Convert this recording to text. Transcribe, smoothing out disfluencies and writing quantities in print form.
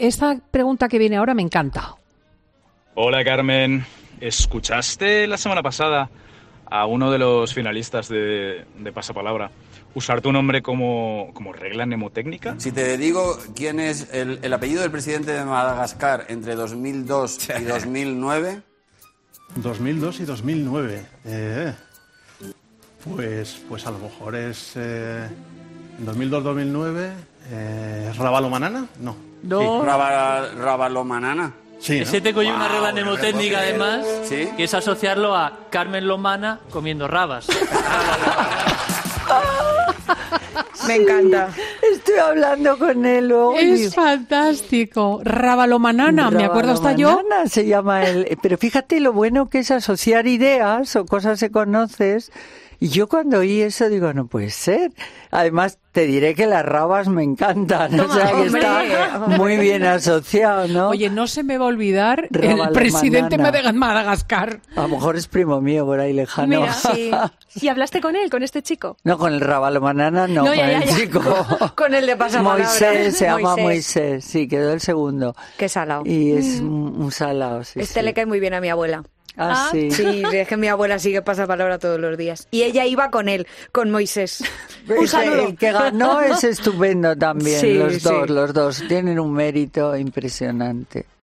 esta pregunta que viene ahora me encanta. Hola, Carmen. ¿Escuchaste la semana pasada a uno de los finalistas de Pasapalabra usar tu nombre como regla mnemotécnica? Si te digo quién es el apellido del presidente de Madagascar entre 2002 y 2009... 2002 y 2009. Pues a lo mejor es... 2002-2009... ¿Rabalomanana? No. No. Rabalomanana. Sí, ¿no? Ese te cogió una regla mnemotécnica, además, ¿Sí? que es asociarlo a Carmen Lomana comiendo rabas. Me encanta. Estoy hablando con él luego. Es fantástico. Rabalomanana, me acuerdo hasta yo. Rabalomanana se llama él. Pero fíjate lo bueno que es asociar ideas o cosas que conoces. Y yo cuando oí eso digo, no puede ser. Además, te diré que las rabas me encantan. Toma, o sea, que hombre, está hombre. muy bien asociado, ¿no? Oye, no se me va a olvidar el Rabalomanana. presidente de Madagascar. A lo mejor es primo mío por ahí lejano. Mira, sí. ¿Y hablaste con él, con este chico? No, con el Rabalomanana no, No, con ya, el ya. chico. Con el de Pasapalabra. Moisés, se llama Moisés. Sí, quedó el segundo. Qué salado. Y es un salado, sí. Este sí. le cae muy bien a mi abuela. Ah, sí. Sí, es que mi abuela sigue Pasapalabra todos los días. Y ella iba con él, con Moisés. Un saludo. El que ganó es estupendo también. Sí, Los sí. dos tienen un mérito impresionante.